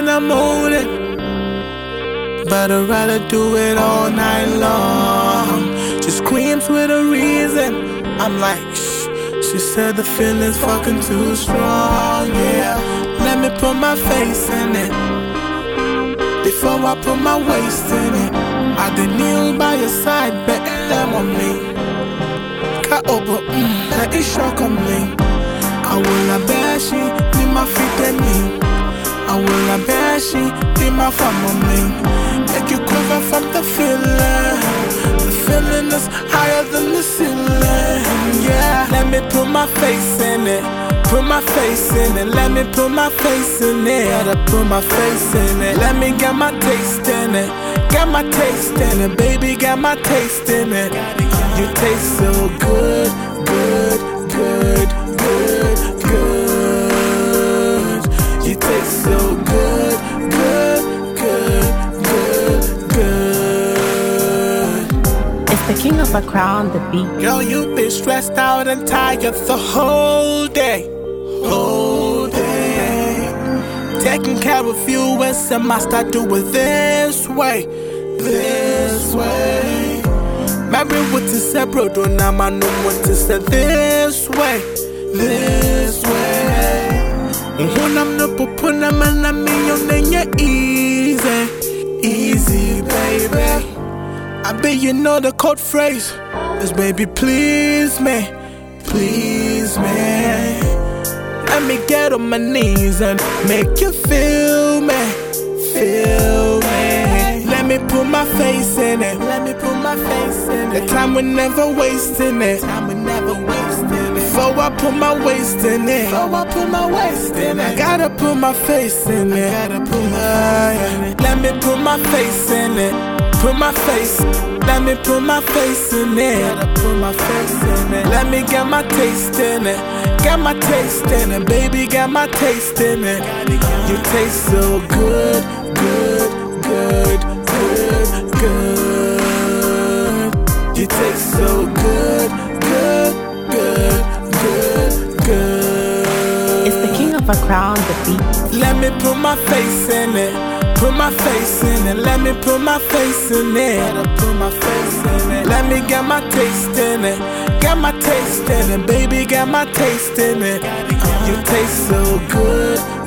in the morning, but I'd rather do it all night long. She screams with a reason. I'm like, shh. She said the feeling's fucking too strong, yeah. Let me put my face in it before I put my waist in it. I did kneel by your side, betting them on me. Cut over, let it shock on me. I will a bashi, be my feet and me. I will a bashi, be my fun on me. Make you quiver from the feeling. The feeling is higher than the ceiling, yeah. Let me put my face in it. Put my face in it, let me put my face in it. Gotta put my face in it. Let me get my taste in it. Get my taste in it, baby, get my taste in it. You taste so good, good, good, good, good. You taste so good, good, good, good, good. It's the king of a crown, the beat. Girl, you've been stressed out and tired the whole day. Whole day. Taking care of you and some I start do it this way. This way. Maybe what to say, bro, don't know what to say this way. This way. When I'm not putting them and I'm in easy. Easy, baby. I bet you know the code phrase. This baby, please me. Please me. Let me get on my knees and make you feel me. Feel me. Let me put my face in it. Let me put my face in it. The time we're never wasting it. Time we're never wasting it. Before I put my waist in it. Before I put my waist in it. I gotta put my face in it. I gotta put my face in it. Let me put my face in it. Put my face. Let me put my face in it. Gotta put my face in it. Let me get my taste in it. Get my taste in it, baby, get my taste in it. You taste so good, good, good, good, good. You taste so good, good, good, good, good. It's the king of a crown, the beat. Let me put my face in it. Put my face in it. Let me put my face in it. Gotta put my face in it. Let me get my taste in it. Get my taste in it, baby, get my taste in it. You taste so good.